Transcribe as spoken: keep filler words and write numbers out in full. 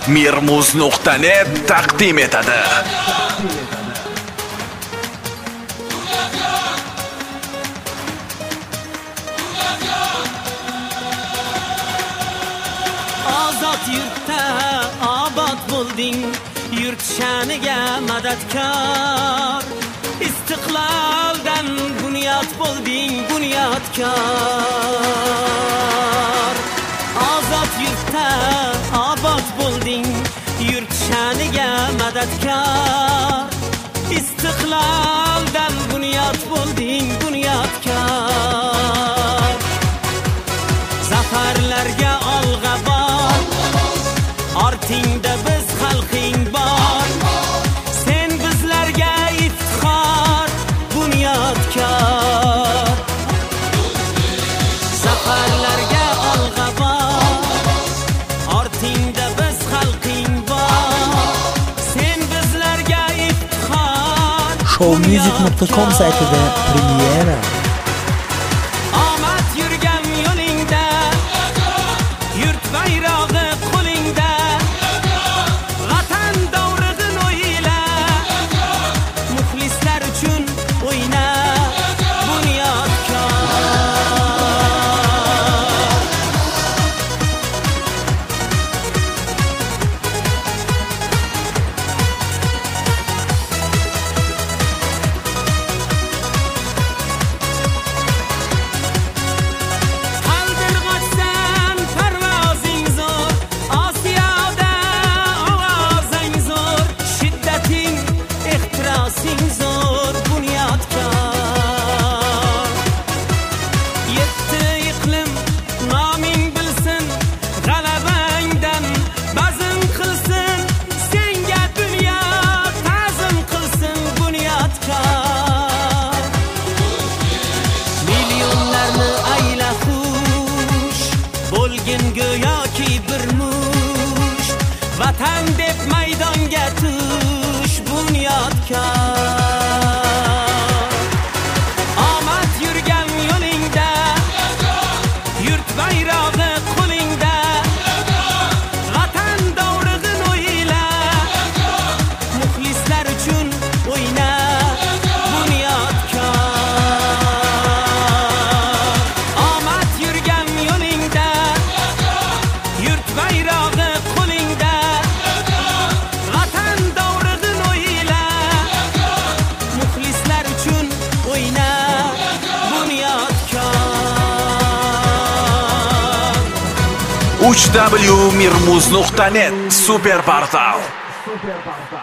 mirmuz nuqta net taqdim etadi. Ozod yurtda obod bo'lding, yurt sha'niga madadkor. Istiqloldan bunyod bo'lding, bunyodkor. Ozod yurtda obod bo'lding, yurt sha'niga madadkor. Istiqloldan bunyod bo'lding, bunyodkor. Zafarlarga olg'a bor, ortingda biz xalqing bor. Sen bizlarga iftixor, bunyodkor. Zafarlarga olg'a bor, ortingda biz xalqing bor. Sen bizlarga iftixor. showmusic nuqta com saytida premyera. Omad yurgan yo'lingda, yurt bayrog'i qo'lingda. Vatan dovrug'in o'yla, muxlislar uchun o'yna, bunyodkor. Qaldirg'ochsan parvozing zo'r, Osiyoda ovozing zo'r. Shiddating, ehtirosing zo'r, bunyodkor. Yetti iqlim noming bilsin, g'alabangdan bazm qilsin. Senga dunyo ta'zim qilsin, bunyodkor. Milyonlarni ayla xush, bo'lgin go'yoki bir mush. Vatan deb maydonga tush, bunyodkor. Omad yurgan yo'lingda, yurt bayrog'i qo'lingda. Vatan dovrug'in o'yla, muxlislar uchun o'yna, bunyodkor. Omad yurgan yo'lingda, yurt bayrog'i qo'lingda. Vatan dovrug'in o'yla, muxlislar uchun o'yna, bunyodkor. uch w mirmuz nuqta net super portal.